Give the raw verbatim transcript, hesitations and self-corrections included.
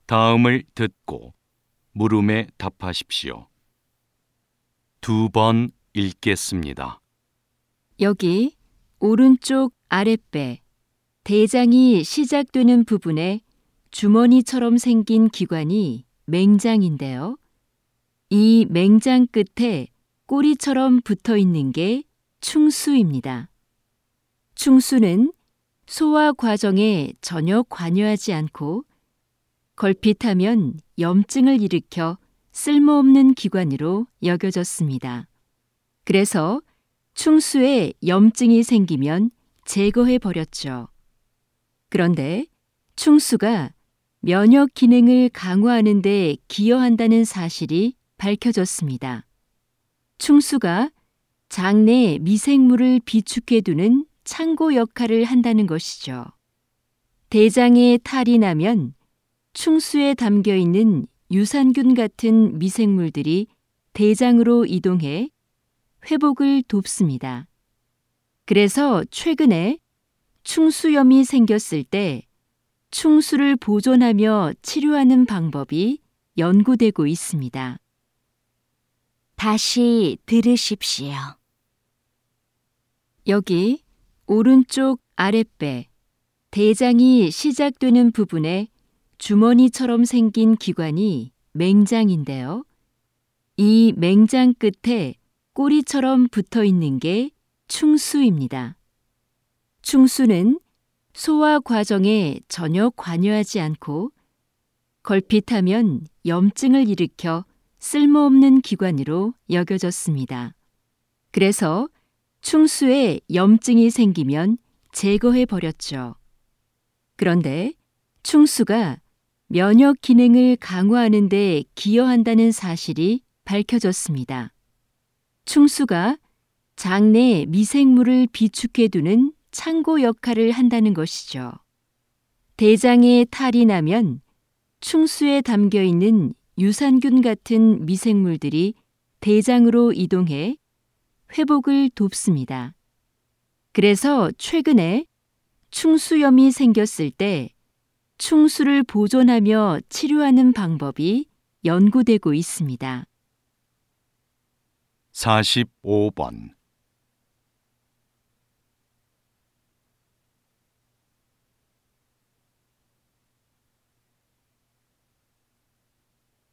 다음을 듣고 물음에 답하십시오. 두 번 읽겠습니다. 여기 오른쪽 아랫배, 대장이 시작되는 부분에 주머니처럼 생긴 기관이 맹장인데요. 이 맹장 끝에 꼬리처럼 붙어 있는 게 충수입니다. 충수는 소화 과정에 전혀 관여하지 않고 걸핏하면 염증을 일으켜 쓸모없는 기관으로 여겨졌습니다. 그래서 충수에 염증이 생기면 제거해 버렸죠. 그런데 충수가 면역 기능을 강화하는 데 기여한다는 사실이 밝혀졌습니다. 충수가 장내 미생물을 비축해 두는 창고 역할을 한다는 것이죠. 대장에 탈이 나면 충수에 담겨 있는 유산균 같은 미생물들이 대장으로 이동해 회복을 돕습니다. 그래서 최근에 충수염이 생겼을 때 충수를 보존하며 치료하는 방법이 연구되고 있습니다. 다시 들으십시오. 여기 오른쪽 아랫배, 대장이 시작되는 부분에 주머니처럼 생긴 기관이 맹장인데요. 이 맹장 끝에 꼬리처럼 붙어 있는 게 충수입니다. 충수는 소화 과정에 전혀 관여하지 않고 걸핏하면 염증을 일으켜 쓸모없는 기관으로 여겨졌습니다. 그래서 충수에 염증이 생기면 제거해 버렸죠. 그런데 충수가 면역 기능을 강화하는 데 기여한다는 사실이 밝혀졌습니다. 충수가 장내 미생물을 비축해 두는 창고 역할을 한다는 것이죠. 대장에 탈이 나면 충수에 담겨 있는 유산균 같은 미생물들이 대장으로 이동해 회복을 돕습니다. 그래서 최근에 충수염이 생겼을 때 충수를 보존하며 치료하는 방법이 연구되고 있습니다. 사십오 번